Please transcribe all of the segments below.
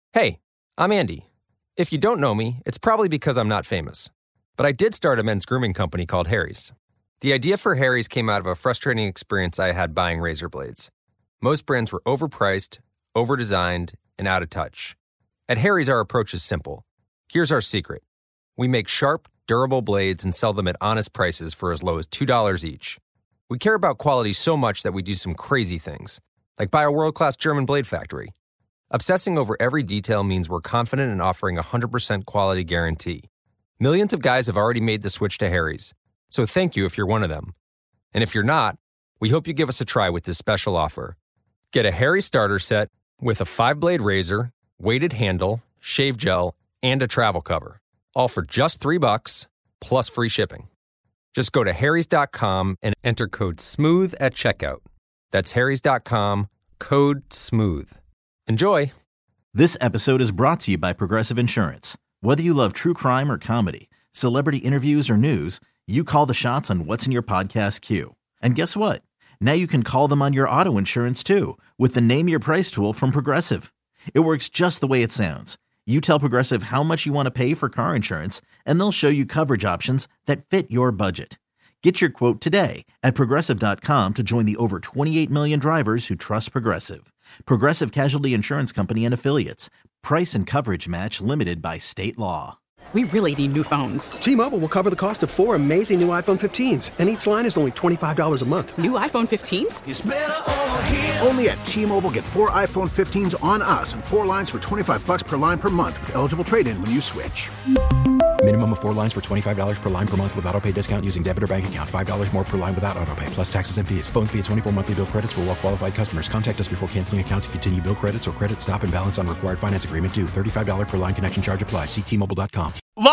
Hey, I'm Andy. If you don't know me, it's probably because I'm not famous. But I did start a men's grooming company called Harry's. The idea for Harry's came out of a frustrating experience I had buying razor blades. Most brands were overpriced, overdesigned, and out of touch. At Harry's, our approach is simple. Here's our secret. We make sharp, durable blades and sell them at honest prices for as low as $2 each. We care about quality so much that we do some crazy things, like buy a world-class German blade factory. Obsessing over every detail means we're confident in offering a 100% quality guarantee. Millions of guys have already made the switch to Harry's, so thank you if you're one of them. And if you're not, we hope you give us a try with this special offer. Get a Harry's starter set with a 5-blade razor, weighted handle, shave gel, and a travel cover, all for just $3 plus free shipping. Just go to harrys.com and enter code SMOOTH at checkout. That's harrys.com, code SMOOTH. Enjoy! This episode is brought to you by Progressive Insurance. Whether you love true crime or comedy, celebrity interviews or news, you call the shots on what's in your podcast queue. And guess what? Now you can call them on your auto insurance too with the Name Your Price tool from Progressive. It works just the way it sounds. You tell Progressive how much you want to pay for car insurance, and they'll show you coverage options that fit your budget. Get your quote today at Progressive.com to join the over 28 million drivers who trust Progressive. Progressive Casualty Insurance Company and Affiliates. Price and coverage match limited by state law. We really need new phones. T-Mobile will cover the cost of 4 amazing new iPhone 15s, and each line is only $25 a month. New iPhone 15s? It's better over here. Only at T-Mobile, get 4 iPhone 15s on us and 4 lines for $25 per line per month with eligible trade-in when you switch. Minimum of 4 lines for $25 per line per month with autopay discount using debit or bank account. $5 more per line without autopay, plus taxes and fees. Phone fee at 24 monthly bill credits for well-qualified customers. Contact us before canceling account to continue bill credits or credit stop and balance on required finance agreement due. $35 per line connection charge applies. See T-Mobile.com.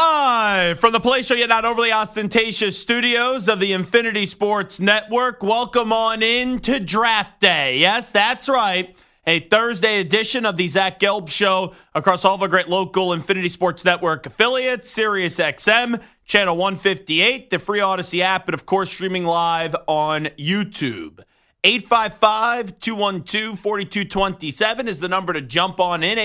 Live from the place show yet not overly ostentatious studios of the Infinity Sports Network. Welcome on in to Draft Day. Yes, that's right. A Thursday edition of the Zach Gelb Show across all of our great local Infinity Sports Network affiliates, Sirius XM, Channel 158, the free Odyssey app, and of course streaming live on YouTube. 855-212-4227 is the number to jump on in,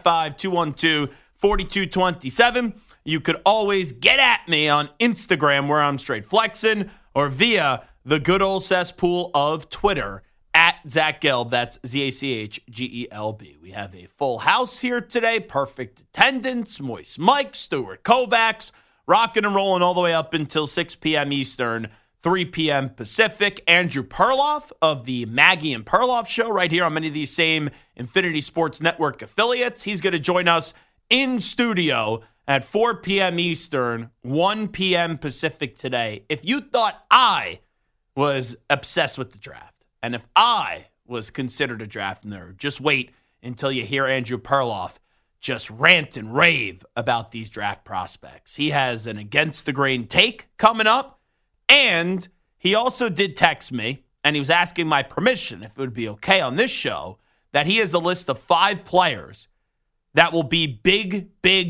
855-212-4227. You could always get at me on Instagram where I'm straight flexing or via the good old cesspool of Twitter at Zach Gelb. That's ZACHGELB. We have a full house here today. Perfect attendance. Moist Mike, Stuart Kovacs, rocking and rolling all the way up until 6 p.m. Eastern, 3 p.m. Pacific. Andrew Perloff of the Maggie and Perloff Show right here on many of these same Infinity Sports Network affiliates. He's going to join us in studio at 4 p.m. Eastern, 1 p.m. Pacific today. If you thought I was obsessed with the draft, and if I was considered a draft nerd, just wait until you hear Andrew Perloff just rant and rave about these draft prospects. He has an against-the-grain take coming up, and he also did text me, and he was asking my permission if it would be okay on this show, that he has a list of 5 players that will be big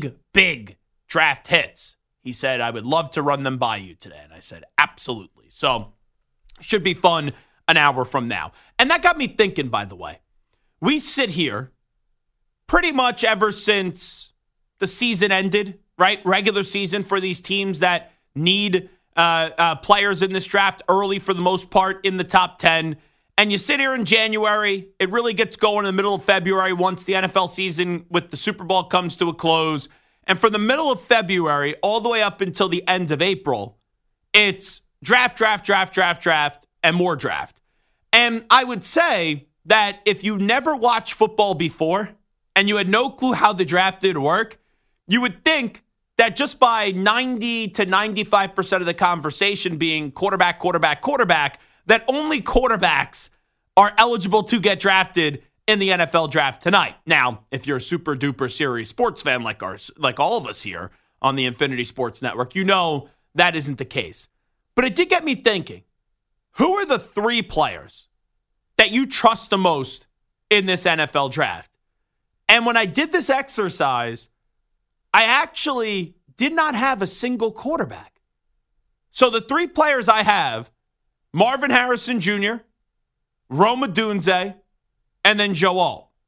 draft hits. He said, I would love to run them by you today. And I said, absolutely. So, should be fun an hour from now. And that got me thinking, by the way. We sit here pretty much ever since the season ended, right? Regular season for these teams that need players in this draft early for the most part in the top 10. And you sit here in January, it really gets going in the middle of February once the NFL season with the Super Bowl comes to a close. And from the middle of February all the way up until the end of April, it's draft, and more draft. And I would say that if you never watched football before and you had no clue how the draft did work, you would think that just by 90 to 95% of the conversation being quarterback, that only quarterbacks are eligible to get drafted in the NFL draft tonight. Now, if you're a super duper serious sports fan like all of us here on the Infinity Sports Network, you know that isn't the case. But it did get me thinking, who are the 3 players that you trust the most in this NFL draft? And when I did this exercise, I actually did not have a single quarterback. So the 3 players I have, Marvin Harrison Jr., Rome Odunze, and then Joe Alt.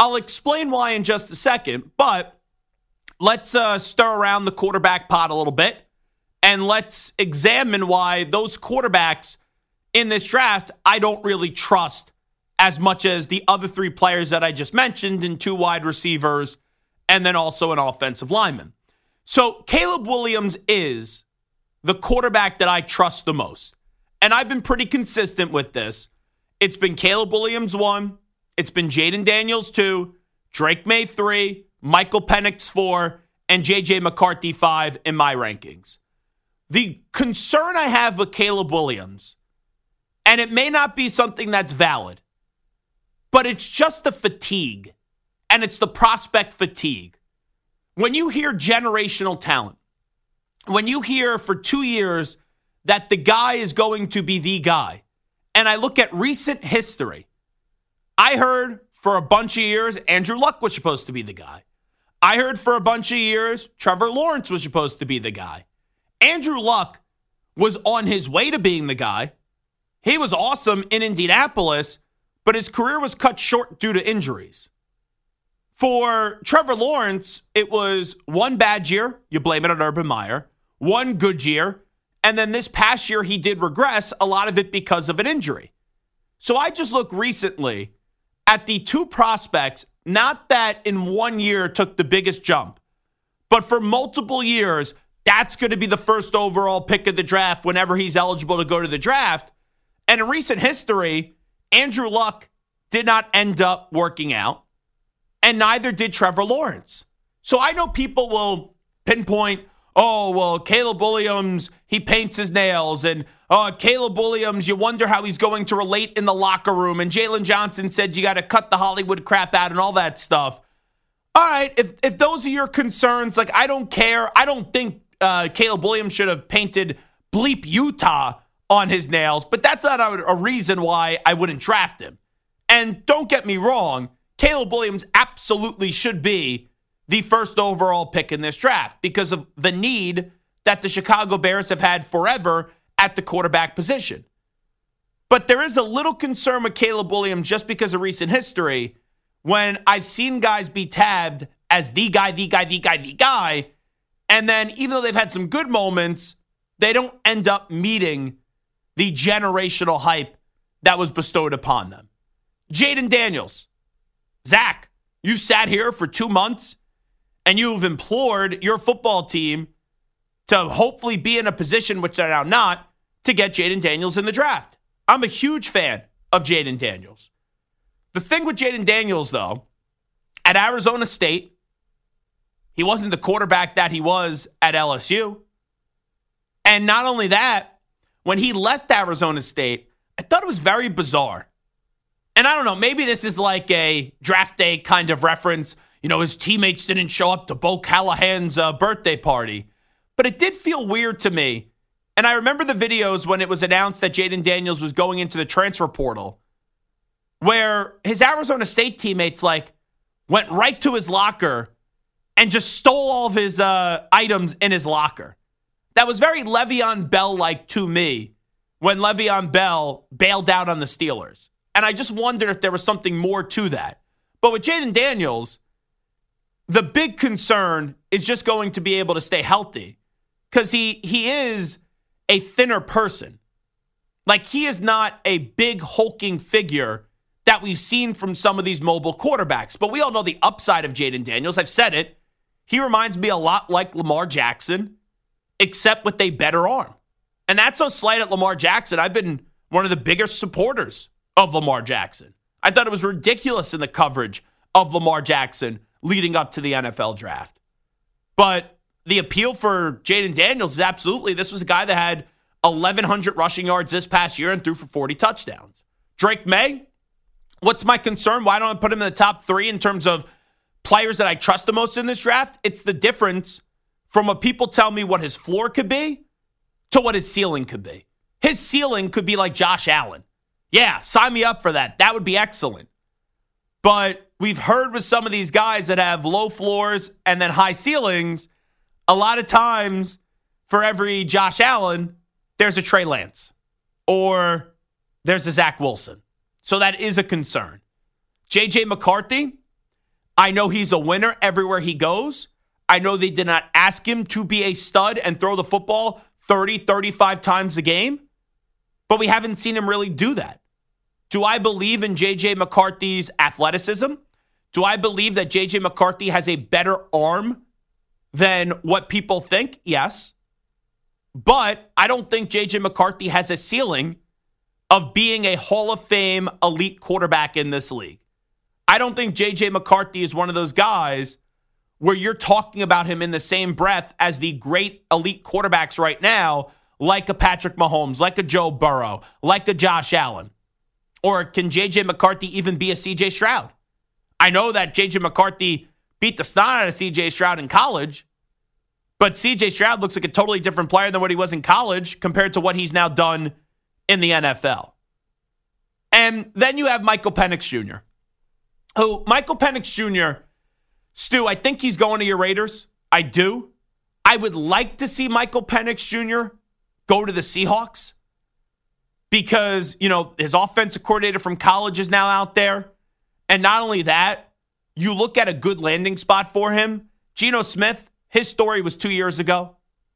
I'll explain why in just a second, but let's stir around the quarterback pot a little bit, and let's examine why those quarterbacks in this draft I don't really trust as much as the other three players that I just mentioned, and 2 wide receivers, and then also an offensive lineman. So Caleb Williams is the quarterback that I trust the most. And I've been pretty consistent with this. It's been Caleb Williams 1, it's been Jaden Daniels 2, Drake May 3, Michael Penix 4, and J.J. McCarthy 5 in my rankings. The concern I have with Caleb Williams, and it may not be something that's valid, but it's just the fatigue, and it's the prospect fatigue. When you hear generational talent, when you hear for 2 years that the guy is going to be the guy, and I look at recent history, I heard for a bunch of years Andrew Luck was supposed to be the guy. I heard for a bunch of years Trevor Lawrence was supposed to be the guy. Andrew Luck was on his way to being the guy. He was awesome in Indianapolis, but his career was cut short due to injuries. For Trevor Lawrence, it was one bad year, you blame it on Urban Meyer, one good year, and then this past year he did regress, a lot of it because of an injury. So I just look recently at the 2 prospects, not that in 1 year took the biggest jump, but for multiple years, that's going to be the first overall pick of the draft whenever he's eligible to go to the draft. And in recent history, Andrew Luck did not end up working out, and neither did Trevor Lawrence. So I know people will pinpoint, oh, well, Caleb Williams, he paints his nails, and Caleb Williams, you wonder how he's going to relate in the locker room, and Jalen Johnson said you got to cut the Hollywood crap out and all that stuff. All right, if those are your concerns, like, I don't care. I don't think Caleb Williams should have painted bleep Utah on his nails, but that's not a reason why I wouldn't draft him. And don't get me wrong, Caleb Williams absolutely should be the first overall pick in this draft because of the need that the Chicago Bears have had forever at the quarterback position. But there is a little concern with Caleb Williams just because of recent history when I've seen guys be tabbed as the guy, and then even though they've had some good moments, they don't end up meeting the generational hype that was bestowed upon them. Jaden Daniels. Zach, you sat here for 2 months and you've implored your football team to hopefully be in a position, which they're now not, to get Jaden Daniels in the draft. I'm a huge fan of Jaden Daniels. The thing with Jaden Daniels, though, at Arizona State, he wasn't the quarterback that he was at LSU. And not only that, when he left Arizona State, I thought it was very bizarre. And I don't know, maybe this is like a draft day kind of reference. You know, his teammates didn't show up to Bo Callahan's birthday party. But it did feel weird to me. And I remember the videos when it was announced that Jaden Daniels was going into the transfer portal, where his Arizona State teammates went right to his locker and just stole all of his items in his locker. That was very Le'Veon Bell-like to me when Le'Veon Bell bailed out on the Steelers. And I just wondered if there was something more to that. But with Jaden Daniels, the big concern is just going to be able to stay healthy because he is a thinner person. Like, he is not a big hulking figure that we've seen from some of these mobile quarterbacks. But we all know the upside of Jaden Daniels. I've said it. He reminds me a lot like Lamar Jackson, except with a better arm. And that's no slight at Lamar Jackson. I've been one of the biggest supporters of Lamar Jackson. I thought it was ridiculous in the coverage of Lamar Jackson leading up to the NFL draft. But the appeal for Jaden Daniels is absolutely, this was a guy that had 1,100 rushing yards this past year and threw for 40 touchdowns. Drake May, what's my concern? Why don't I put him in the top 3 in terms of players that I trust the most in this draft? It's the difference from what people tell me what his floor could be to what his ceiling could be. His ceiling could be like Josh Allen. Yeah, sign me up for that. That would be excellent. But we've heard with some of these guys that have low floors and then high ceilings, a lot of times for every Josh Allen, there's a Trey Lance or there's a Zach Wilson. So that is a concern. J.J. McCarthy, I know he's a winner everywhere he goes. I know they did not ask him to be a stud and throw the football 30, 35 times a game, but we haven't seen him really do that. Do I believe in J.J. McCarthy's athleticism? Do I believe that J.J. McCarthy has a better arm than what people think? Yes. But I don't think J.J. McCarthy has a ceiling of being a Hall of Fame elite quarterback in this league. I don't think J.J. McCarthy is one of those guys where you're talking about him in the same breath as the great elite quarterbacks right now, like a Patrick Mahomes, like a Joe Burrow, like a Josh Allen. Or can J.J. McCarthy even be a C.J. Stroud? I know that J.J. McCarthy beat the snot out of C.J. Stroud in college, but C.J. Stroud looks like a totally different player than what he was in college compared to what he's now done in the NFL. And then you have Michael Penix Jr., who, Michael Penix Jr., Stu, I think he's going to your Raiders. I do. I would like to see Michael Penix Jr. go to the Seahawks because, his offensive coordinator from college is now out there. And not only that, you look at a good landing spot for him. Geno Smith, his story was 2 years ago.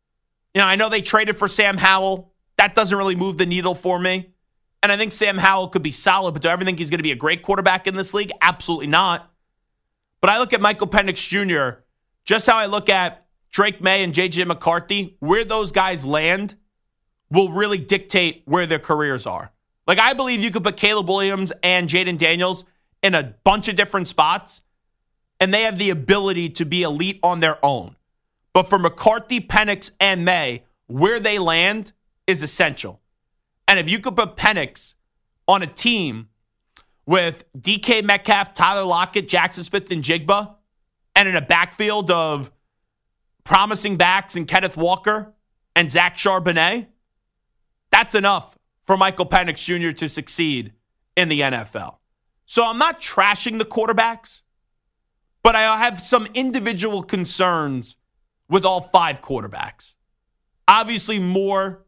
I know they traded for Sam Howell. That doesn't really move the needle for me. And I think Sam Howell could be solid, but do I ever think he's going to be a great quarterback in this league? Absolutely not. But I look at Michael Penix Jr., just how I look at Drake May and J.J. McCarthy, where those guys land will really dictate where their careers are. Like, I believe you could put Caleb Williams and Jaden Daniels in a bunch of different spots, and they have the ability to be elite on their own. But for McCarthy, Penix, and May, where they land is essential. And if you could put Penix on a team with DK Metcalf, Tyler Lockett, Jackson Smith, and Jigba, and in a backfield of promising backs and Kenneth Walker and Zach Charbonnet, that's enough for Michael Penix Jr. to succeed in the NFL. So I'm not trashing the quarterbacks, but I have some individual concerns with all five quarterbacks. Obviously more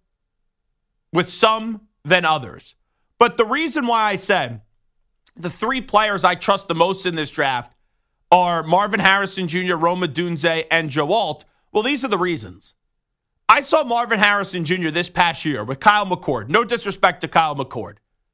with some than others. But the reason why I said the three players I trust the most in this draft are Marvin Harrison Jr., Rome Odunze, and Joe Alt. Well, these are the reasons. I saw Marvin Harrison Jr. this past year with Kyle McCord. No disrespect to Kyle McCord.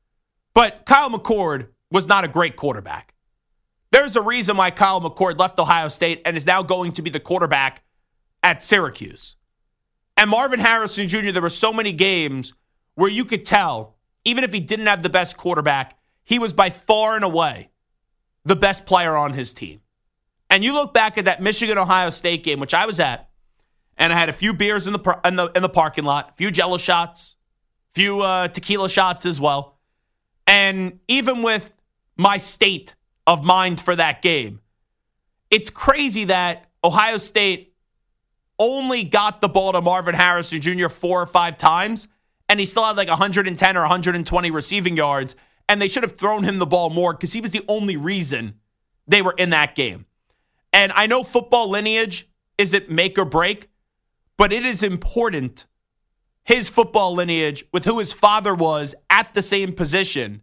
But Kyle McCord was not a great quarterback. There's a reason why Kyle McCord left Ohio State and is now going to be the quarterback at Syracuse. And Marvin Harrison Jr., there were so many games where you could tell, even if he didn't have the best quarterback, he was by far and away the best player on his team. And you look back at that Michigan-Ohio State game, which I was at, and I had a few beers in the parking lot, a few Jello shots, a few tequila shots as well. And even with my state of mind for that game, it's crazy that Ohio State only got the ball to Marvin Harrison Jr. 4 or 5 times, and he still had like 110 or 120 receiving yards, and they should have thrown him the ball more because he was the only reason they were in that game. And I know football lineage isn't make or break, but it is important, his football lineage with who his father was at the same position.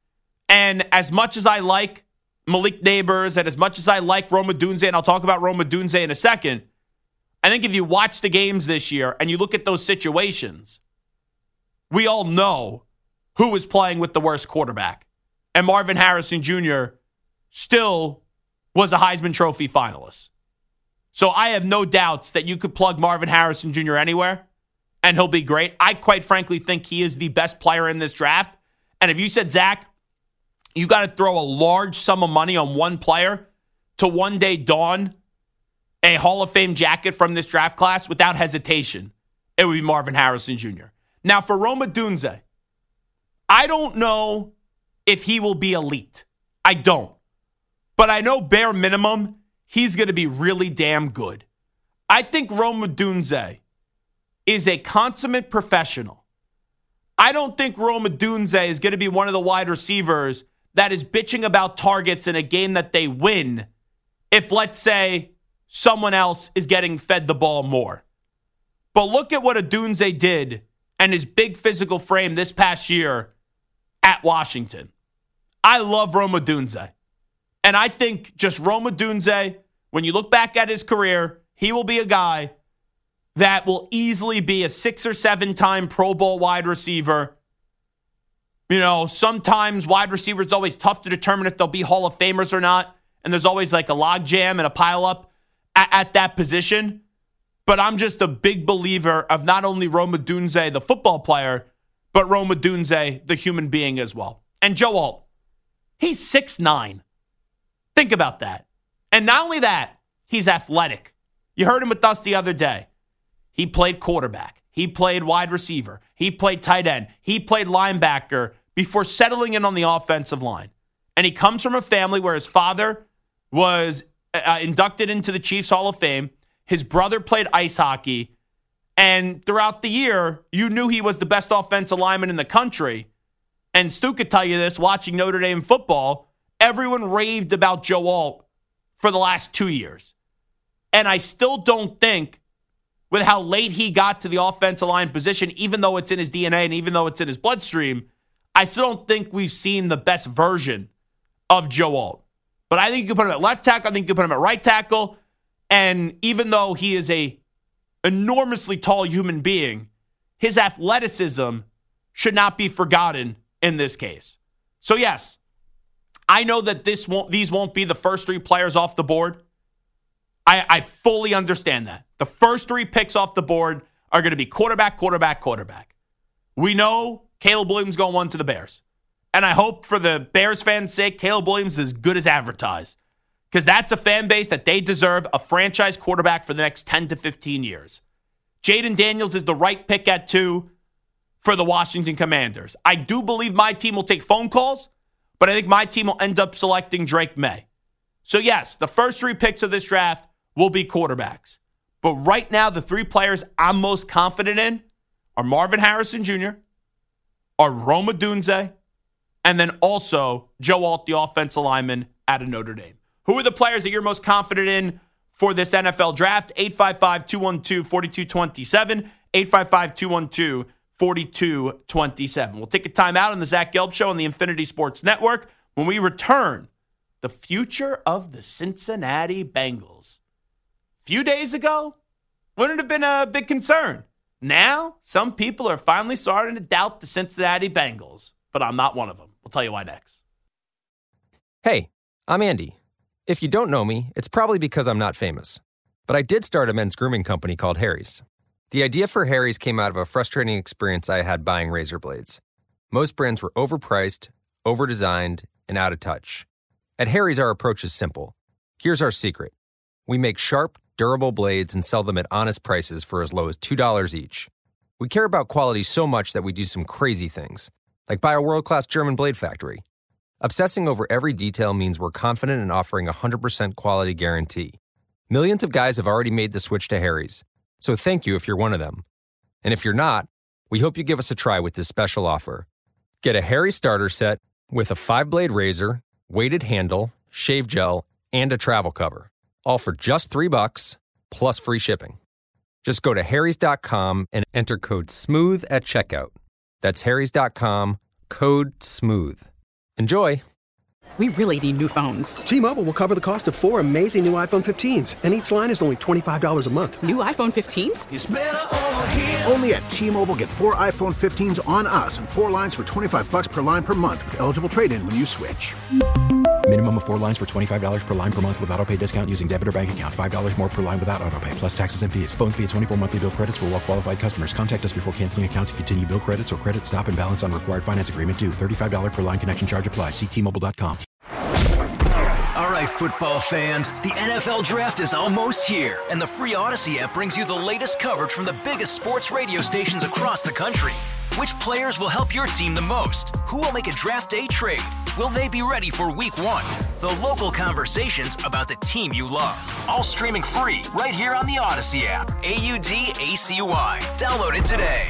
And as much as I like Malik Neighbors and as much as I like Rome Odunze, and I'll talk about Rome Odunze in a second, I think if you watch the games this year and you look at those situations, we all know who was playing with the worst quarterback. And Marvin Harrison Jr. still was a Heisman Trophy finalist. So I have no doubts that you could plug Marvin Harrison Jr. anywhere and he'll be great. I quite frankly think he is the best player in this draft. And if you said, Zach, you got to throw a large sum of money on one player to one day don a Hall of Fame jacket from this draft class, without hesitation, it would be Marvin Harrison Jr. Now, for Rome Odunze, I don't know if he will be elite. I don't. But I know bare minimum, he's going to be really damn good. I think Rome Odunze is a consummate professional. I don't think Rome Odunze is going to be one of the wide receivers that is bitching about targets in a game that they win if, let's say, someone else is getting fed the ball more. But look at what Odunze did and his big physical frame this past year at Washington. I love Rome Odunze. And I think just Rome Odunze, when you look back at his career, he will be a guy that will easily be a 6 or 7 time Pro Bowl wide receiver. You know, sometimes wide receivers, it's always tough to determine if they'll be Hall of Famers or not. And there's always like a log jam and a pile up at that position. But I'm just a big believer of not only Rome Odunze, the football player, but Rome Odunze, the human being as well. And Joe Alt, he's 6'9". Think about that. And not only that, he's athletic. You heard him with us the other day. He played quarterback. He played wide receiver. He played tight end. He played linebacker before settling in on the offensive line. And he comes from a family where his father was inducted into the Chiefs Hall of Fame. His brother played ice hockey. And throughout the year, you knew he was the best offensive lineman in the country. And Stu could tell you this, watching Notre Dame football, everyone raved about Joe Alt for the last 2 years. And I still don't think, with how late he got to the offensive line position, even though it's in his DNA and even though it's in his bloodstream, I still don't think we've seen the best version of Joe Alt. But I think you can put him at left tackle. I think you can put him at right tackle. And even though he is a enormously tall human being, his athleticism should not be forgotten in this case. So yes, I know that these won't be the first 3 players off the board. I fully understand that. The first 3 picks off the board are going to be quarterback. We know Caleb Williams going 1 to the Bears. And I hope for the Bears fans' sake, Caleb Williams is as good as advertised. Because that's a fan base that they deserve a franchise quarterback for the next 10 to 15 years. Jaden Daniels is the right pick at 2 for the Washington Commanders. I do believe my team will take phone calls, but I think my team will end up selecting Drake May. So yes, the first 3 picks of this draft will be quarterbacks. But right now, the 3 players I'm most confident in are Marvin Harrison Jr., are Rome Odunze, and then also Joe Alt, the offensive lineman out of Notre Dame. Who are the players that you're most confident in for this NFL draft? 855-212-4227, 855-212-4227. We'll take a time out on the Zach Gelb Show on the Infinity Sports Network. When we return, the future of the Cincinnati Bengals. A few days ago, wouldn't have been a big concern. Now, some people are finally starting to doubt the Cincinnati Bengals, but I'm not one of them. We'll tell you why next. Hey, I'm Andy. If you don't know me, it's probably because I'm not famous. But I did start a men's grooming company called Harry's. The idea for Harry's came out of a frustrating experience I had buying razor blades. Most brands were overpriced, overdesigned, and out of touch. At Harry's, our approach is simple. Here's our secret. We make sharp, durable blades and sell them at honest prices for as low as $2 each. We care about quality so much that we do some crazy things, like buy a world-class German blade factory. Obsessing over every detail means we're confident in offering a 100% quality guarantee. Millions of guys have already made the switch to Harry's, so thank you if you're one of them. And if you're not, we hope you give us a try with this special offer. Get a Harry's starter set with a 5-blade razor, weighted handle, shave gel, and a travel cover. All for just $3 plus free shipping. Just go to harrys.com and enter code SMOOTH at checkout. That's harrys.com, code SMOOTH. Enjoy. We really need new phones. T-Mobile will cover the cost of 4 amazing new iPhone 15s, and each line is only $25 a month. New iPhone 15s? It's better over here. Only at T-Mobile, get 4 iPhone 15s on us and 4 lines for $25 per line per month with eligible trade-in when you switch. Minimum of 4 lines for $25 per line per month with autopay discount using debit or bank account. $5 more per line without autopay, plus taxes and fees. Phone fee at 24 monthly bill credits for well-qualified customers. Contact us before canceling account to continue bill credits or credit stop and balance on required finance agreement due. $35 per line connection charge applies. See T-Mobile.com. All right, football fans, the NFL Draft is almost here, and the free Odyssey app brings you the latest coverage from the biggest sports radio stations across the country. Which players will help your team the most? Who will make a draft day trade? Will they be ready for week 1? The local conversations about the team you love. All streaming free right here on the Odyssey app. AUDACY. Download it today.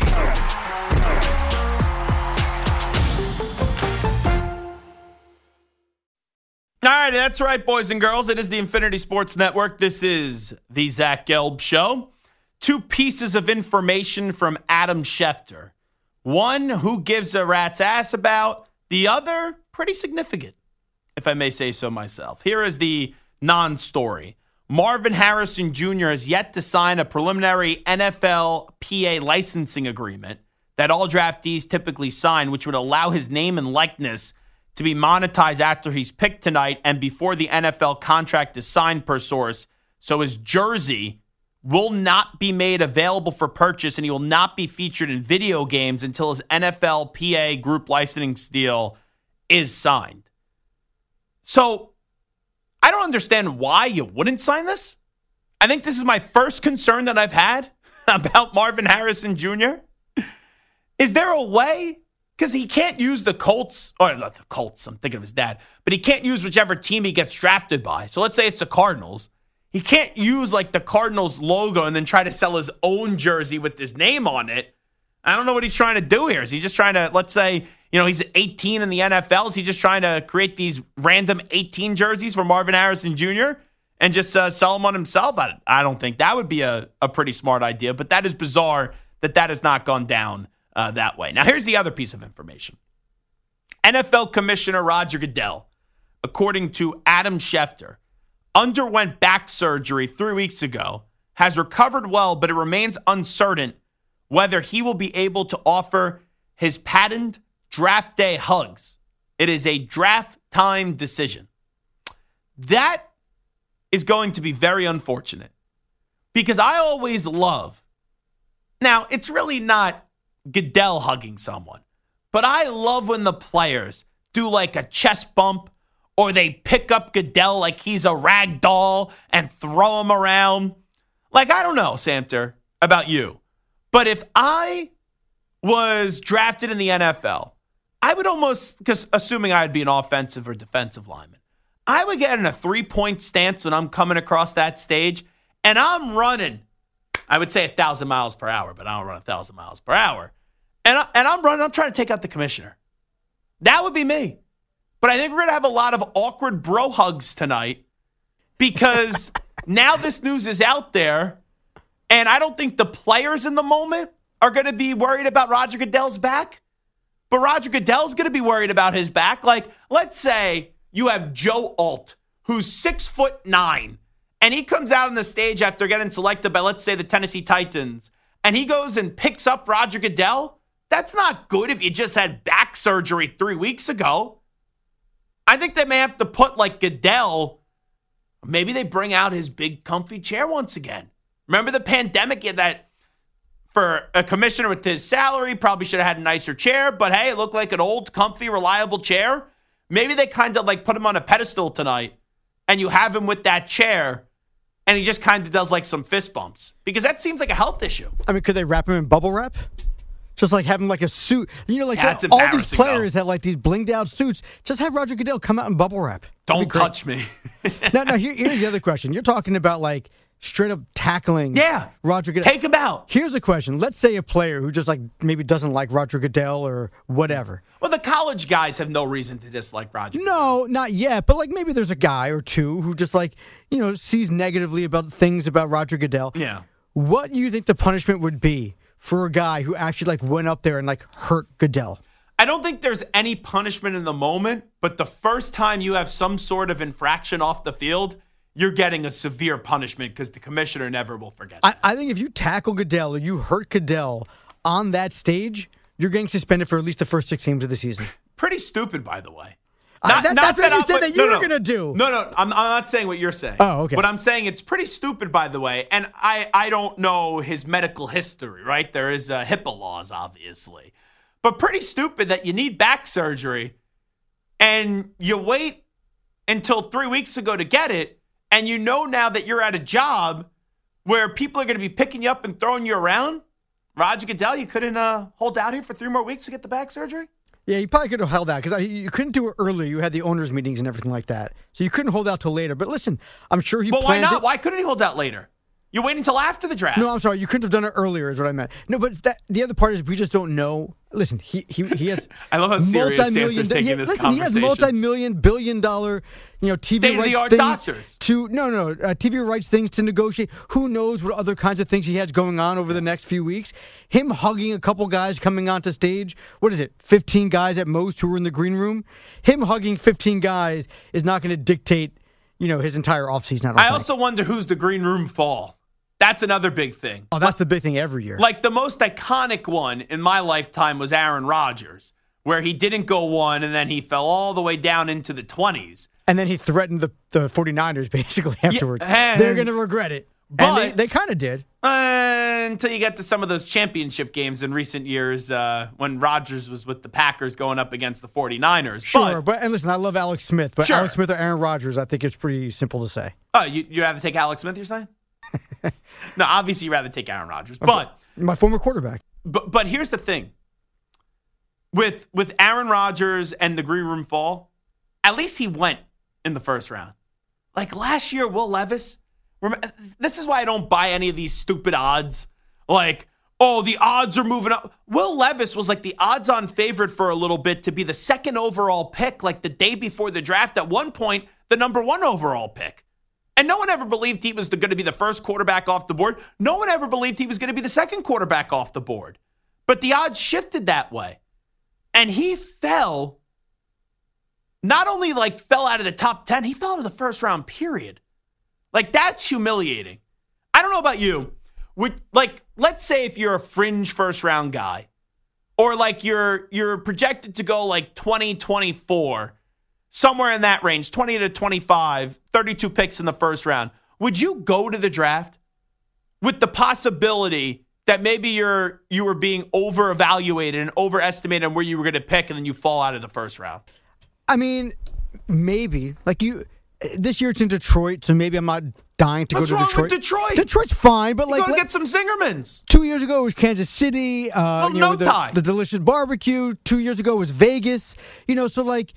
All right, that's right, boys and girls. It is the Infinity Sports Network. This is the Zach Gelb Show. 2 pieces of information from Adam Schefter. One, who gives a rat's ass about. The other, pretty significant. if I may say so myself. Here is the non-story. Marvin Harrison Jr. has yet to sign a preliminary NFLPA licensing agreement that all draftees typically sign, which would allow his name and likeness to be monetized after he's picked tonight and before the NFL contract is signed, per source. So his jersey will not be made available for purchase, and he will not be featured in video games until his NFLPA group licensing deal is signed. So I don't understand why you wouldn't sign this. I think this is my first concern that I've had about Marvin Harrison Jr. Is there a way? Because he can't use the Colts, or not the Colts, I'm thinking of his dad, but he can't use whichever team he gets drafted by. So let's say it's the Cardinals. He can't use like the Cardinals logo and then try to sell his own jersey with his name on it. I don't know what he's trying to do here. Is he just trying to, let's say, he's 18 in the NFL. Is he just trying to create these random 18 jerseys for Marvin Harrison Jr. and just sell them on himself? I don't think that would be a pretty smart idea, but that is bizarre that has not gone down that way. Now, here's the other piece of information. NFL Commissioner Roger Goodell, according to Adam Schefter, underwent back surgery 3 weeks ago, has recovered well, but it remains uncertain whether he will be able to offer his patented draft day hugs. It is a draft time decision. That is going to be very unfortunate because I always love, now it's really not Goodell hugging someone, but I love when the players do like a chest bump or they pick up Goodell like he's a rag doll and throw him around. Like, I don't know, Samter, about you, but if I was drafted in the NFL, I would almost, because assuming I'd be an offensive or defensive lineman, I would get in a 3-point stance when I'm coming across that stage, and I'm running, I would say 1,000 miles per hour, but I don't run 1,000 miles per hour. And I'm running, I'm trying to take out the commissioner. That would be me. But I think we're going to have a lot of awkward bro hugs tonight because now this news is out there, and I don't think the players in the moment are going to be worried about Roger Goodell's back. But Roger Goodell's going to be worried about his back. Like, let's say you have Joe Alt, who's 6'9", and he comes out on the stage after getting selected by, let's say, the Tennessee Titans, and he goes and picks up Roger Goodell. That's not good if you just had back surgery 3 weeks ago. I think they may have to put, like, Goodell, maybe they bring out his big comfy chair once again. Remember the pandemic that for a commissioner with his salary, probably should have had a nicer chair, but hey, it looked like an old, comfy, reliable chair. Maybe they kind of like put him on a pedestal tonight and you have him with that chair and he just kind of does like some fist bumps because that seems like a health issue. I mean, could they wrap him in bubble wrap? Just like have him like a suit. Like all these players have like these blinged out suits. Just have Roger Goodell come out in bubble wrap. Don't touch me. Now here's the other question. You're talking about like straight up tackling Roger Goodell. Take him out. Here's a question. Let's say a player who just like maybe doesn't like Roger Goodell or whatever. Well, the college guys have no reason to dislike Roger Goodell. No, not yet. But like maybe there's a guy or two who just like, sees negatively about things about Roger Goodell. Yeah. What do you think the punishment would be for a guy who actually like went up there and like hurt Goodell? I don't think there's any punishment in the moment, but the first time you have some sort of infraction off the field, you're getting a severe punishment because the commissioner never will forget that. I think if you tackle Goodell or you hurt Goodell on that stage, you're getting suspended for at least the first 6 games of the season. Pretty stupid, by the way. That's what you said that you were going to do. No, I'm not saying what you're saying. Oh, okay. But I'm saying it's pretty stupid, by the way. And I don't know his medical history, right? There is HIPAA laws, obviously. But pretty stupid that you need back surgery and you wait until 3 weeks ago to get it. And you know now that you're at a job where people are going to be picking you up and throwing you around. Roger Goodell, you couldn't hold out here for 3 more weeks to get the back surgery? Yeah, you probably could have held out because you couldn't do it earlier. You had the owners' meetings and everything like that. So you couldn't hold out till later. But listen, I'm sure he planned why not? it. Why couldn't he hold out later? You wait until after the draft. No, I'm sorry. You couldn't have done it earlier is what I meant. No, but the other part is we just don't know. Listen, he has I love how serious Santa's taking this conversation. He has multi-million, billion-dollar, TV rights things doctors. TV rights things to negotiate. Who knows what other kinds of things he has going on over the next few weeks? Him hugging a couple guys coming onto stage. What is it? 15 guys at most who are in the green room. Him hugging 15 guys is not going to dictate, his entire offseason. I also wonder who's the green room fall. That's another big thing. Oh, that's the big thing every year. Like the most iconic one in my lifetime was Aaron Rodgers, where he didn't go one and then he fell all the way down into the 20s. And then he threatened the 49ers basically afterwards. They're going to regret it. But and they kind of did. Until you get to some of those championship games in recent years when Rodgers was with the Packers going up against the 49ers. Sure, and listen, I love Alex Smith, but Alex Smith or Aaron Rodgers, I think it's pretty simple to say. Oh, you'd rather take Alex Smith, you're saying? No, obviously you'd rather take Aaron Rodgers, but my former quarterback. But here's the thing: with Aaron Rodgers and the green room fall, at least he went in the first round. Like last year, Will Levis. This is why I don't buy any of these stupid odds. Like, oh, the odds are moving up. Will Levis was like the odds-on favorite for a little bit to be the second overall pick, like the day before the draft. At one point, the number 1 overall pick. And no one ever believed he was going to be the first quarterback off the board. No one ever believed he was going to be the second quarterback off the board. But the odds shifted that way. And he fell, not only fell out of the top 10, he fell out of the first round, period. That's humiliating. I don't know about you. Let's say if you're a fringe first round guy, or you're projected to go 2024, somewhere in that range, 20 to 25, 32 picks in the first round. Would you go to the draft with the possibility that maybe you were being over-evaluated and overestimated on where you were going to pick, and then you fall out of the first round? I mean, maybe. This year it's in Detroit, so maybe I'm not dying to go to Detroit. What's wrong with Detroit? Detroit's fine, but go get some Zingermans. 2 years ago it was Kansas City. The delicious barbecue. 2 years ago it was Vegas. You're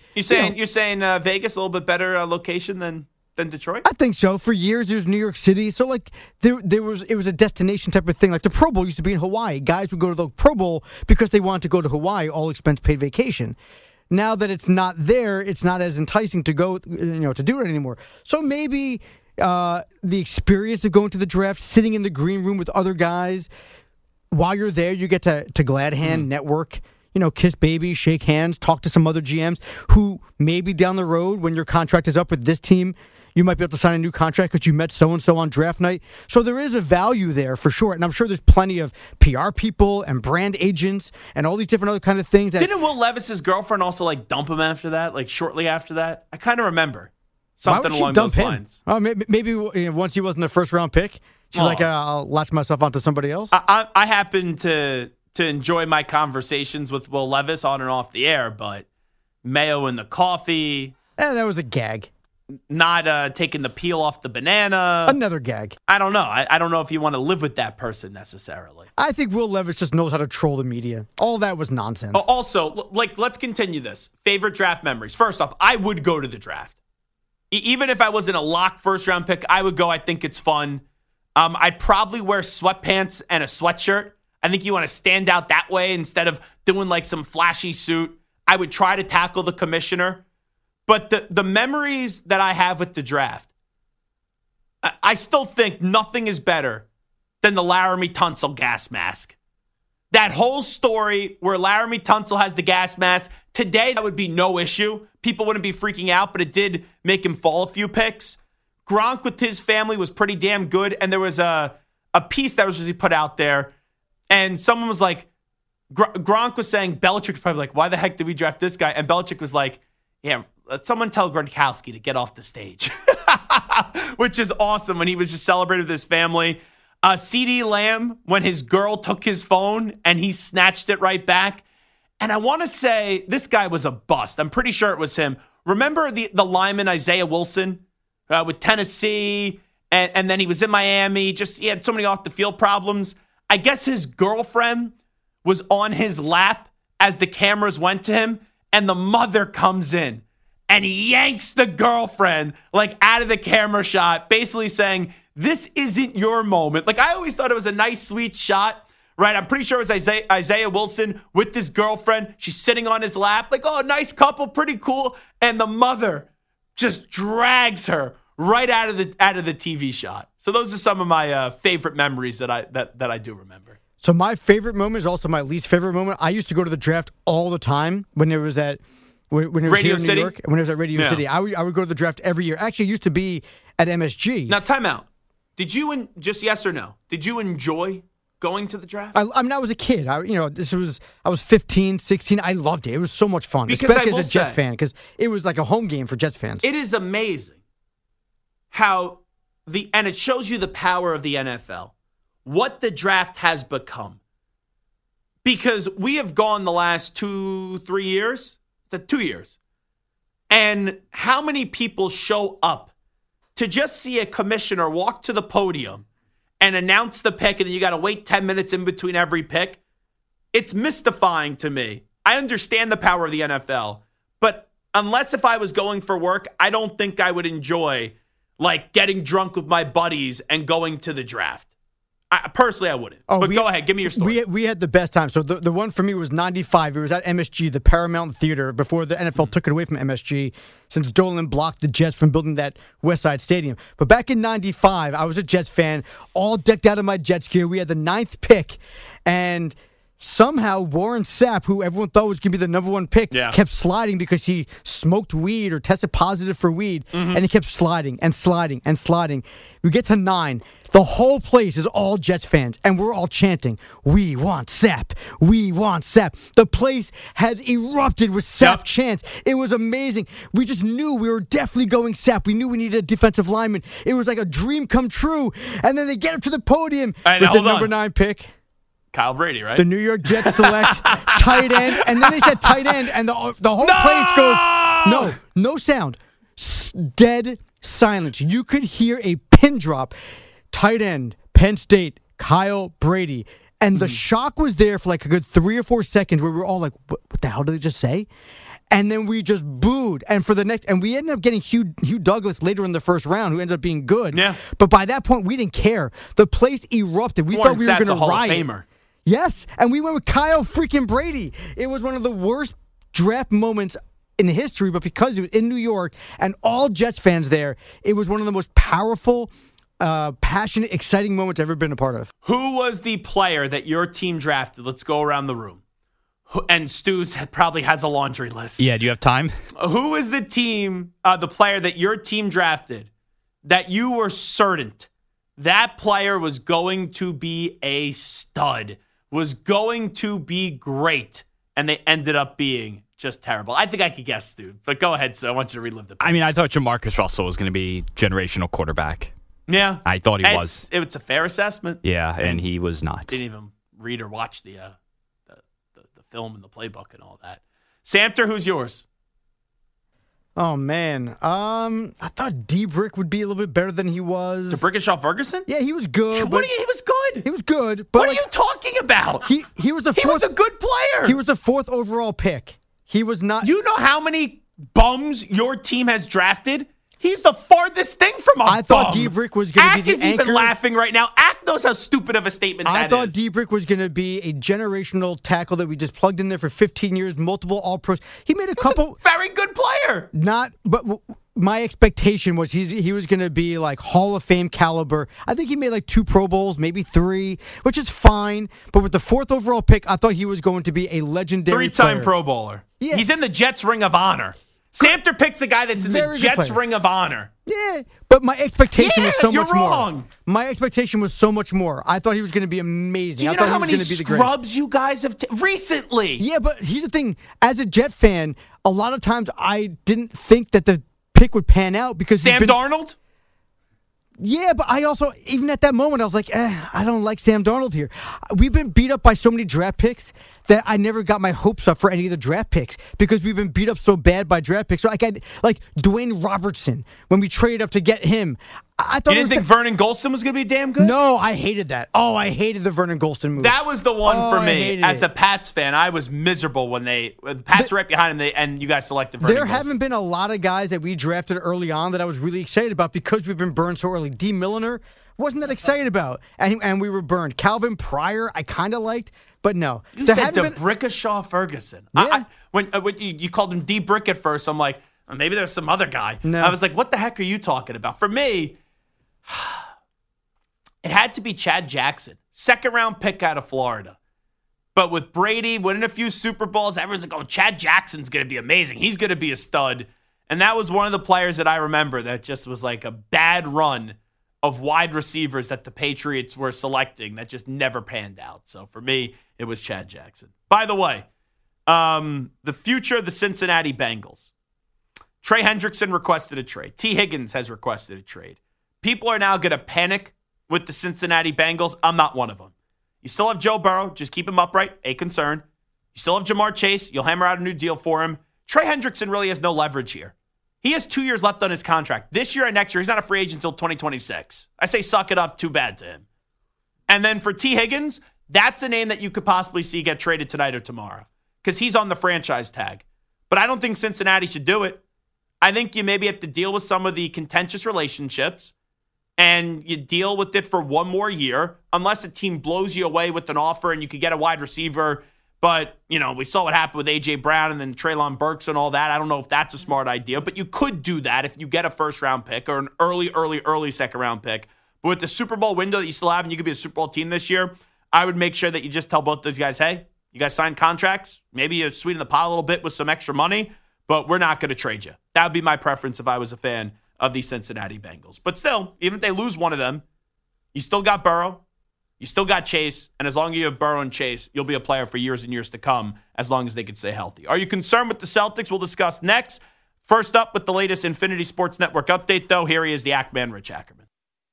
saying Vegas a little bit better location than Detroit? I think so. For years there's New York City, so it was a destination type of thing. Like the Pro Bowl used to be in Hawaii. Guys would go to the Pro Bowl because they wanted to go to Hawaii, all expense paid vacation. Now that it's not there, it's not as enticing to go, to do it anymore. So maybe the experience of going to the draft, sitting in the green room with other guys, while you're there, you get to glad hand, network, kiss babies, shake hands, talk to some other GMs who maybe down the road when your contract is up with this team, you might be able to sign a new contract because you met so-and-so on draft night. So there is a value there for sure. And I'm sure there's plenty of PR people and brand agents and all these different other kind of things. Didn't Will Levis's girlfriend also dump him after that? Shortly after that? I kind of remember something along those lines. Oh, maybe once he wasn't the first round pick, she's I'll latch myself onto somebody else. I happen to enjoy my conversations with Will Levis on and off the air, but mayo in the coffee. That was a gag. Not taking the peel off the banana. Another gag. I don't know. I don't know if you want to live with that person necessarily. I think Will Levis just knows how to troll the media. All that was nonsense. Also, let's continue this. Favorite draft memories. First off, I would go to the draft. Even if I wasn't a lock first-round pick, I would go. I think it's fun. I'd probably wear sweatpants and a sweatshirt. I think you want to stand out that way instead of doing some flashy suit. I would try to tackle the commissioner. But the memories that I have with the draft, I still think nothing is better than the Laramie Tunsil gas mask. That whole story where Laramie Tunsil has the gas mask, today that would be no issue. People wouldn't be freaking out, but it did make him fall a few picks. Gronk with his family was pretty damn good, and there was a piece that was really put out there, and someone was like, Gronk was saying, Belichick was probably like, why the heck did we draft this guy? And Belichick was like, yeah, someone tell Gronkowski to get off the stage, which is awesome when he was just celebrating with his family. CeeDee Lamb, when his girl took his phone and he snatched it right back. And I want to say this guy was a bust. I'm pretty sure it was him. Remember the lineman Isaiah Wilson with Tennessee, and then he was in Miami. He had so many off the field problems. I guess his girlfriend was on his lap as the cameras went to him, and the mother comes in and yanks the girlfriend out of the camera shot, basically saying, this isn't your moment. Like, I always thought it was a nice, sweet shot, right? I'm pretty sure it was Isaiah Wilson with his girlfriend. She's sitting on his lap. Like, oh, nice couple, pretty cool. And the mother just drags her right out of the TV shot. So those are some of my favorite memories that I do remember. So my favorite moment is also my least favorite moment. I used to go to the draft all the time when it was at when it was Radio here in City? New York. When it was at Radio City, I would go to the draft every year. Actually, it used to be at MSG. Now, time out. Did you, just yes or no, did you enjoy going to the draft? I mean, I was a kid. I was 15, 16. I loved it. It was so much fun, Because especially I as a Jets fan, because it was like a home game for Jets fans. It is amazing how and it shows you the power of the NFL, what the draft has become. Because we have gone the last 2-3 years, and how many people show up to just see a commissioner walk to the podium and announce the pick, and then you got to wait 10 minutes in between every pick. It's mystifying to me. I understand the power of the NFL, but unless if I was going for work, I don't think I would enjoy like getting drunk with my buddies and going to the draft. Personally, I wouldn't. But go ahead. Give me your story. We had the best time. So the one for me was 95. It was at MSG, the Paramount Theater, before the NFL took it away from MSG, since Dolan blocked the Jets from building that West Side Stadium. But back in 95, I was a Jets fan, all decked out in my Jets gear. We had the 9th pick, and somehow Warren Sapp, who everyone thought was going to be the number 1 pick, kept sliding because he smoked weed or tested positive for weed, and he kept sliding and sliding and sliding. We get to 9. The whole place is all Jets fans, and we're all chanting, "We want Sapp! We want Sapp!" The place has erupted with Sapp chants. It was amazing. We just knew we were definitely going Sapp. We knew we needed a defensive lineman. It was like a dream come true. And then they get up to the podium with the number 9 pick. Kyle Brady, right? The New York Jets select tight end, and then they said tight end, and the whole place goes, no sound. Dead silence. You could hear a pin drop. Tight end, Penn State, Kyle Brady. And the shock was there for like a good 3 or 4 seconds where we were all like, what the hell did they just say? And then we just booed. And for the next, and we ended up getting Hugh Douglas later in the first round, who ended up being good. Yeah. But by that point, we didn't care. The place erupted. We thought we were going to riot. Hall of Famer. Yes. And we went with Kyle freaking Brady. It was one of the worst draft moments in history, but because it was in New York and all Jets fans there, it was one of the most powerful, passionate, exciting moments I've ever been a part of. Who was the player that your team drafted? Let's go around the room. And Stu probably has a laundry list. Yeah, do you have time? Who is the player that your team drafted that you were certain that player was going to be a stud, was going to be great, and they ended up being just terrible? I think I could guess, Stu, but go ahead. So I want you to relive the picture. I mean, I thought Jamarcus Russell was going to be generational quarterback. Yeah. I thought he was. It's a fair assessment. Yeah, and he was not. Didn't even read or watch the film and the playbook and all that. Samter, who's yours? Oh, man. I thought D-Brick would be a little bit better than he was. DeBrickashaw Ferguson? Yeah, he was good. He was good. He was good. But what are you talking about? He was the fourth. He was a good player. He was the 4th overall pick. He was not. You know how many bums your team has drafted? He's the farthest thing from a I thought D-Brick was going to be the anchor. Ack is even laughing right now. Ack knows how stupid of a statement that is. I thought D-Brick was going to be a generational tackle that we just plugged in there for 15 years, multiple All-Pros. He made a couple. Very good player. But my expectation was he was going to be like Hall of Fame caliber. I think he made like 2 Pro Bowls, maybe 3, which is fine. But with the 4th overall pick, I thought he was going to be a legendary 3-time Pro Bowler. Yeah. He's in the Jets Ring of Honor. Samter picks a guy that's in the Jets Ring of Honor. Yeah, but my expectation was so much more. You're wrong. My expectation was so much more. I thought he was going to be amazing. Do you know how many scrubs you guys have recently? Yeah, but here's the thing. As a Jet fan, a lot of times I didn't think that the pick would pan out because Sam Darnold? Yeah, but I also, even at that moment, I was like, I don't like Sam Darnold here. We've been beat up by so many draft picks that I never got my hopes up for any of the draft picks because we've been beat up so bad by draft picks. So like Dwayne Robertson, when we traded up to get him, I thought you didn't think Vernon Gholston was going to be damn good? No, I hated that. Oh, I hated the Vernon Gholston move. That was the one for me. As a Pats fan, I was miserable when the Pats were right behind him and you guys selected Vernon Gholston. There haven't been a lot of guys that we drafted early on that I was really excited about because we've been burned so early. D. Milliner wasn't that excited about. And we were burned. Calvin Pryor, I kind of liked, but no. You said DeBrickashaw Ferguson. Yeah. When you called him D-Brick at first, I'm like, maybe there's some other guy. No. I was like, what the heck are you talking about? For me, it had to be Chad Jackson, second-round pick out of Florida. But with Brady winning a few Super Bowls, everyone's like, oh, Chad Jackson's going to be amazing. He's going to be a stud. And that was one of the players that I remember that just was like a bad run of wide receivers that the Patriots were selecting that just never panned out. So for me, it was Chad Jackson. By the way, the future of the Cincinnati Bengals. Trey Hendrickson requested a trade. T. Higgins has requested a trade. People are now going to panic with the Cincinnati Bengals. I'm not one of them. You still have Joe Burrow. Just keep him upright. A concern. You still have Jamar Chase. You'll hammer out a new deal for him. Trey Hendrickson really has no leverage here. He has 2 years left on his contract. This year and next year, he's not a free agent until 2026. I say suck it up. Too bad to him. And then for T. Higgins, that's a name that you could possibly see get traded tonight or tomorrow because he's on the franchise tag. But I don't think Cincinnati should do it. I think you maybe have to deal with some of the contentious relationships and you deal with it for one more year unless a team blows you away with an offer and you could get a wide receiver. But, we saw what happened with A.J. Brown and then Treylon Burks and all that. I don't know if that's a smart idea, but you could do that if you get a first-round pick or an early second-round pick. But with the Super Bowl window that you still have and you could be a Super Bowl team this year, I would make sure that you just tell both those guys, hey, you guys signed contracts. Maybe you sweeten the pot a little bit with some extra money, but we're not going to trade you. That would be my preference if I was a fan of the Cincinnati Bengals. But still, even if they lose one of them, you still got Burrow, you still got Chase, and as long as you have Burrow and Chase, you'll be a player for years and years to come as long as they can stay healthy. Are you concerned with the Celtics? We'll discuss next. First up with the latest Infinity Sports Network update, though, here he is, the Ackman, Rich Ackerman.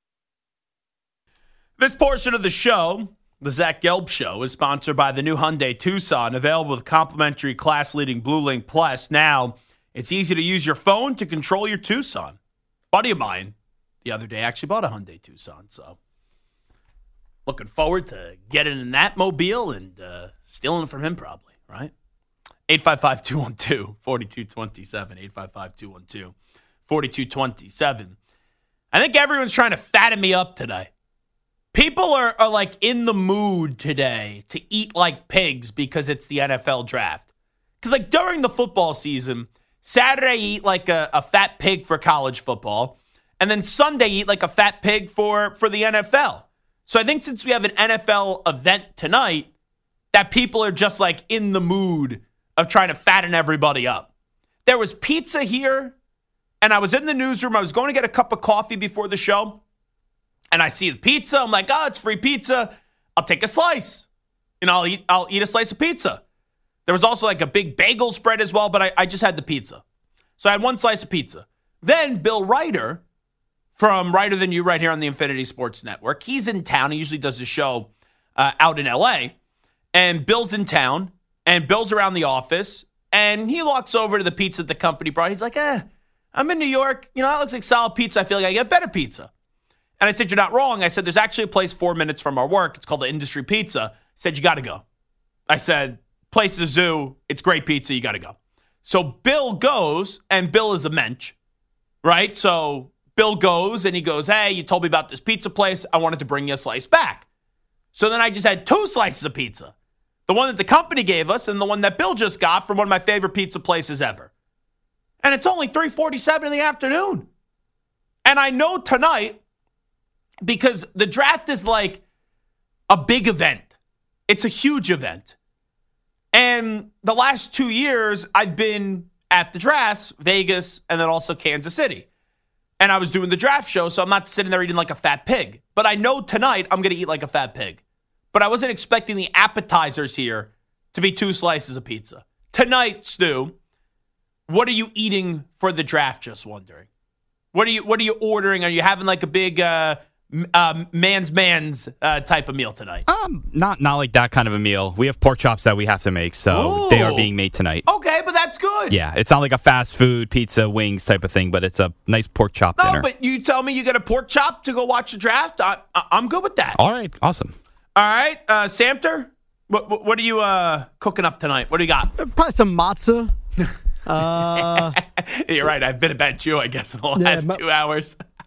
This portion of the show, the Zach Gelb Show, is sponsored by the new Hyundai Tucson, available with complimentary class-leading Blue Link Plus. Now, it's easy to use your phone to control your Tucson. A buddy of mine the other day actually bought a Hyundai Tucson, so looking forward to getting in that mobile and stealing it from him probably, right? 855-212-4227, 855-212-4227. I think everyone's trying to fatten me up today. People are like in the mood today to eat like pigs because it's the NFL draft. Because like during the football season, Saturday you eat like a fat pig for college football, and then Sunday you eat like a fat pig for the NFL. So I think since we have an NFL event tonight, that people are just like in the mood of trying to fatten everybody up. There was pizza here, and I was in the newsroom. I was going to get a cup of coffee before the show, and I see the pizza. I'm like, oh, it's free pizza. I'll take a slice. I'll eat a slice of pizza. There was also like a big bagel spread as well, but I just had the pizza. So I had one slice of pizza. Then Bill Ryder from Ryder Than You right here on the Infinity Sports Network. He's in town. He usually does his show out in L.A., and Bill's in town, and Bill's around the office, and he walks over to the pizza that the company brought. He's like, I'm in New York. That looks like solid pizza. I feel like I get better pizza. And I said, you're not wrong. I said, there's actually a place 4 minutes from our work. It's called the Industry Pizza. I said, you got to go. I said, place is a zoo. It's great pizza. You got to go. So Bill goes, and Bill is a mensch, right? So Bill goes, and he goes, hey, you told me about this pizza place. I wanted to bring you a slice back. So then I just had 2 slices of pizza. The one that the company gave us and the one that Bill just got from one of my favorite pizza places ever. And it's only 3:47 in the afternoon. And I know tonight, because the draft is like a big event. It's a huge event. And the last 2 years, I've been at the drafts, Vegas, and then also Kansas City. And I was doing the draft show, so I'm not sitting there eating like a fat pig. But I know tonight I'm going to eat like a fat pig. But I wasn't expecting the appetizers here to be 2 slices of pizza. Tonight, Stu, what are you eating for the draft? Just wondering. What are you ordering? Are you having like a big man's type of meal tonight? Not like that kind of a meal. We have pork chops that we have to make, so they are being made tonight. Okay, but that's good. Yeah, it's not like a fast food, pizza, wings type of thing, but it's a nice pork chop dinner. No, but you tell me you get a pork chop to go watch the draft. I'm good with that. All right, awesome. All right, Samter, what are you cooking up tonight? What do you got? Probably some matzah. You're right. I've been about you, I guess, in the last 2 hours.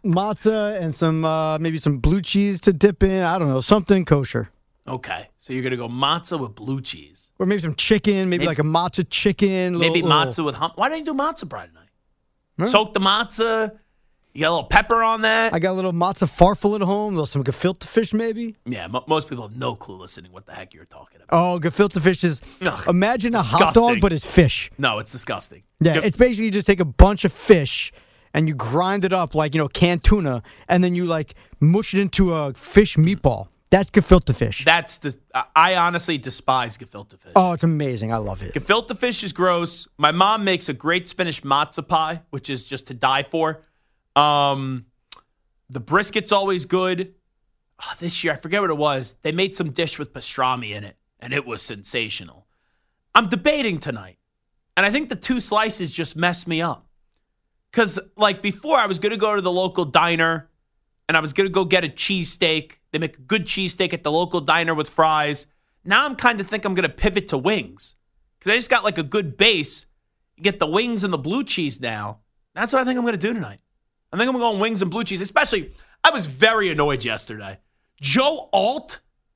matzah and some maybe some blue cheese to dip in. I don't know, something kosher. Okay, so you're going to go matzah with blue cheese. Or maybe some chicken, maybe like a matzah chicken. Maybe matzah with hummus. Why don't you do matzah bread tonight? Huh? Soak the matzah. You got a little pepper on that. I got a little matzah farfel at home. Some gefilte fish, maybe. Yeah, most people have no clue listening what the heck you're talking about. Oh, gefilte fish is, imagine a hot dog, but it's fish. No, it's disgusting. Yeah, it's basically you just take a bunch of fish and you grind it up like, canned tuna, and then you like mush it into a fish meatball. That's gefilte fish. I honestly despise gefilte fish. Oh, it's amazing. I love it. Gefilte fish is gross. My mom makes a great spinach matzo pie, which is just to die for. The brisket's always good. Oh, this year, I forget what it was. They made some dish with pastrami in it, and it was sensational. I'm debating tonight, and I think the 2 slices just messed me up. Because, like, before, I was going to go to the local diner, and I was going to go get a cheesesteak. They make a good cheesesteak at the local diner with fries. Now I'm kind of think I'm going to pivot to wings, because I just got, like, a good base. You get the wings and the blue cheese now. That's what I think I'm going to do tonight. I think I'm going wings and blue cheese, especially, I was very annoyed yesterday. Joe Alt,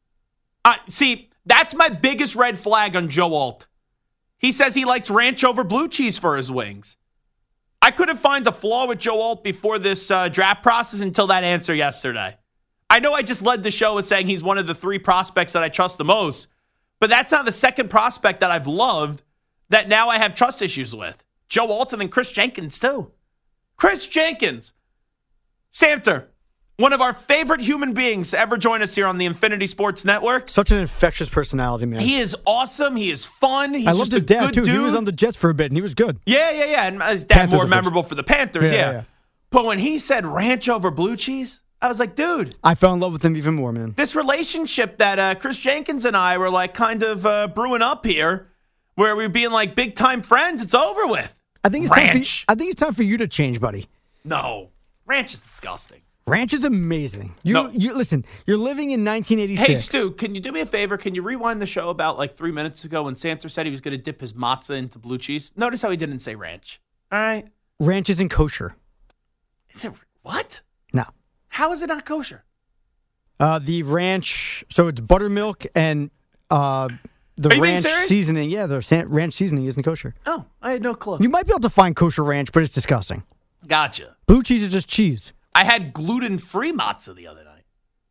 see, that's my biggest red flag on Joe Alt. He says he likes ranch over blue cheese for his wings. I couldn't find a flaw with Joe Alt before this draft process until that answer yesterday. I know I just led the show with saying he's one of the 3 prospects that I trust the most, but that's not the second prospect that I've loved that now I have trust issues with. Joe Alt and then Chris Jenkins, too. Chris Jenkins, Samter, one of our favorite human beings to ever join us here on the Infinity Sports Network. Such an infectious personality, man. He is awesome. He is fun. I loved his dad, too. He was on the Jets for a bit, and he was good. Yeah. And his dad more memorable for the Panthers, yeah. But when he said ranch over blue cheese, I was like, dude. I fell in love with him even more, man. This relationship that Chris Jenkins and I were like kind of brewing up here, where we're being like big-time friends, it's over with. I think it's time for you to change, buddy. No. Ranch is disgusting. Ranch is amazing. You listen, you're living in 1986. Hey, Stu, can you do me a favor? Can you rewind the show about like 3 minutes ago when Samter said he was going to dip his matzah into blue cheese? Notice how he didn't say ranch. All right? Ranch isn't kosher. Is it? What? No. How is it not kosher? The ranch, so it's buttermilk and the ranch seasoning. Yeah, the ranch seasoning isn't kosher. Oh, I had no clue. You might be able to find kosher ranch, but it's disgusting. Gotcha. Blue cheese is just cheese. I had gluten-free matzah the other night.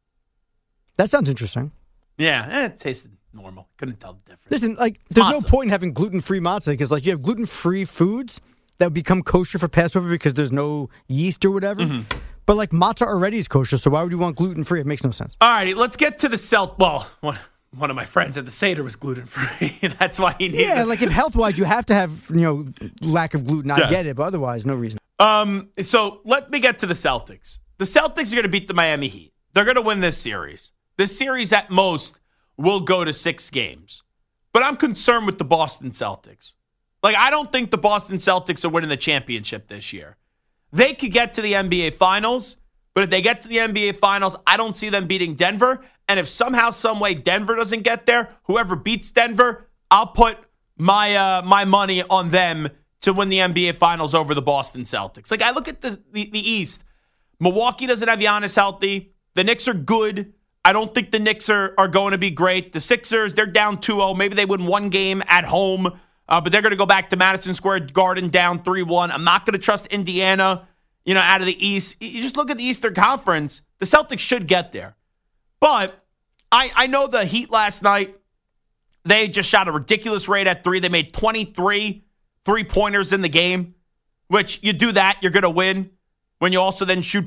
That sounds interesting. Yeah, it tasted normal. Couldn't tell the difference. Listen, like, there's no point in having gluten-free matzah because, like, you have gluten-free foods that would become kosher for Passover because there's no yeast or whatever. Mm-hmm. But, like, matzah already is kosher, so why would you want gluten-free? It makes no sense. All righty, let's get to the Well, one of my friends at the Seder was gluten-free. That's why he needed like, if health-wise you have to have, lack of gluten, I get it, but otherwise, no reason. So let me get to the Celtics. The Celtics are going to beat the Miami Heat. They're going to win this series. This series, at most, will go to 6 games. But I'm concerned with the Boston Celtics. Like, I don't think the Boston Celtics are winning the championship this year. They could get to the NBA Finals, but if they get to the NBA Finals, I don't see them beating Denver. And if somehow, some way Denver doesn't get there, whoever beats Denver, I'll put my money on them to win the NBA Finals over the Boston Celtics. Like, I look at the East. Milwaukee doesn't have Giannis healthy. The Knicks are good. I don't think the Knicks are going to be great. The Sixers, they're down 2-0. Maybe they win 1 game at home, but they're going to go back to Madison Square Garden down 3-1. I'm not going to trust Indiana, out of the East. You just look at the Eastern Conference. The Celtics should get there. But I know the Heat last night, they just shot a ridiculous rate at 3. They made 23 3-pointers in the game, which you do that, you're going to win when you also then shoot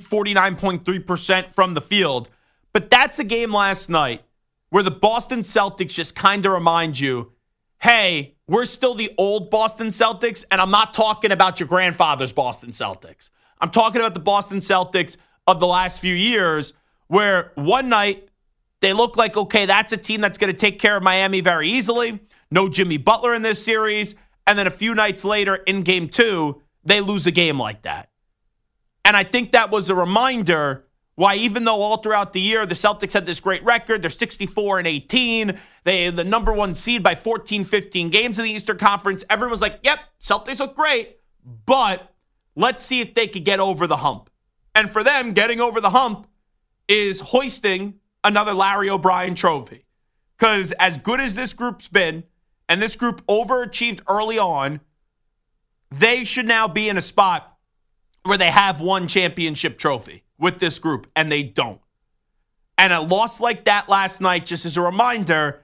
49.3% from the field. But that's a game last night where the Boston Celtics just kind of remind you, hey, we're still the old Boston Celtics, and I'm not talking about your grandfather's Boston Celtics. I'm talking about the Boston Celtics of the last few years where one night they look like, okay, that's a team that's going to take care of Miami very easily. No Jimmy Butler in this series. And then a few nights later in game 2, they lose a game like that. And I think that was a reminder why, even though all throughout the year the Celtics had this great record, they're 64-18, they the number 1 seed by 14, 15 games in the Eastern Conference, everyone was like, yep, Celtics look great, but let's see if they could get over the hump. And for them, getting over the hump is hoisting another Larry O'Brien trophy. Because as good as this group's been, and this group overachieved early on, they should now be in a spot where they have one championship trophy with this group, and they don't. And a loss like that last night, just as a reminder,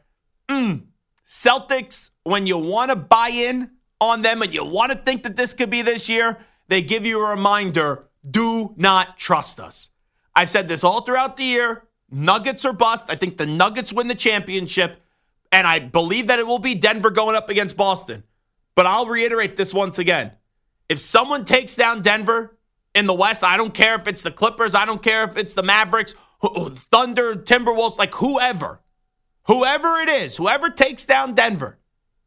Celtics, when you want to buy in on them and you want to think that this could be this year, they give you a reminder, do not trust us. I've said this all throughout the year. Nuggets are bust. I think the Nuggets win the championship, and I believe that it will be Denver going up against Boston. But I'll reiterate this once again. If someone takes down Denver in the West, I don't care if it's the Clippers, I don't care if it's the Mavericks, Thunder, Timberwolves, like whoever it is, whoever takes down Denver,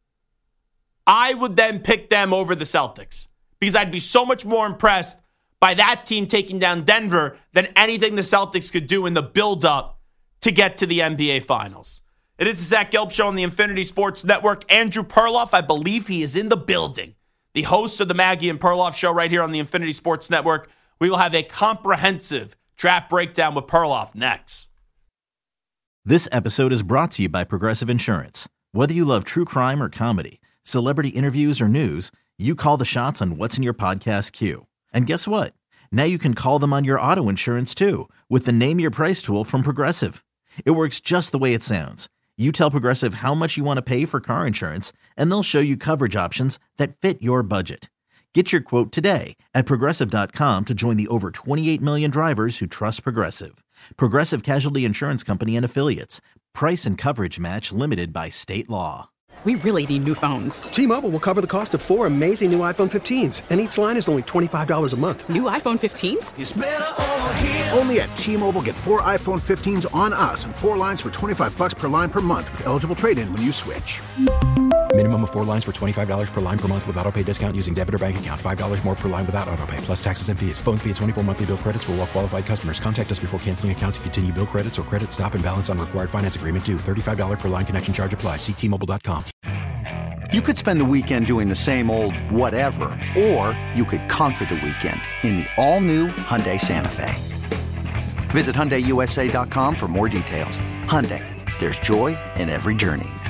I would then pick them over the Celtics because I'd be so much more impressed by that team taking down Denver than anything the Celtics could do in the build-up to get to the NBA Finals. It is the Zach Gelb Show on the Infinity Sports Network. Andrew Perloff, I believe he is in the building, the host of the Maggie and Perloff Show right here on the Infinity Sports Network. We will have a comprehensive draft breakdown with Perloff next. This episode is brought to you by Progressive Insurance. Whether you love true crime or comedy, celebrity interviews or news, you call the shots on what's in your podcast queue. And guess what? Now you can call them on your auto insurance too with the Name Your Price tool from Progressive. It works just the way it sounds. You tell Progressive how much you want to pay for car insurance, and they'll show you coverage options that fit your budget. Get your quote today at Progressive.com to join the over 28 million drivers who trust Progressive. Progressive Casualty Insurance Company and Affiliates. Price and coverage match limited by state law. We really need new phones. T-Mobile will cover the cost of 4 amazing new iPhone 15s, and each line is only $25 a month. New iPhone 15s? It's better over here. Only at T-Mobile, get 4 iPhone 15s on us and 4 lines for $25 per line per month with eligible trade-in when you switch. Minimum of 4 lines for $25 per line per month with auto pay discount using debit or bank account. $5 more per line without auto pay, plus taxes and fees. Phone fee at 24 monthly bill credits for well-qualified customers. Contact us before canceling account to continue bill credits or credit stop and balance on required finance agreement due. $35 per line connection charge applies. See T-Mobile.com. You could spend the weekend doing the same old whatever, or you could conquer the weekend in the all-new Hyundai Santa Fe. Visit HyundaiUSA.com for more details. Hyundai, there's joy in every journey.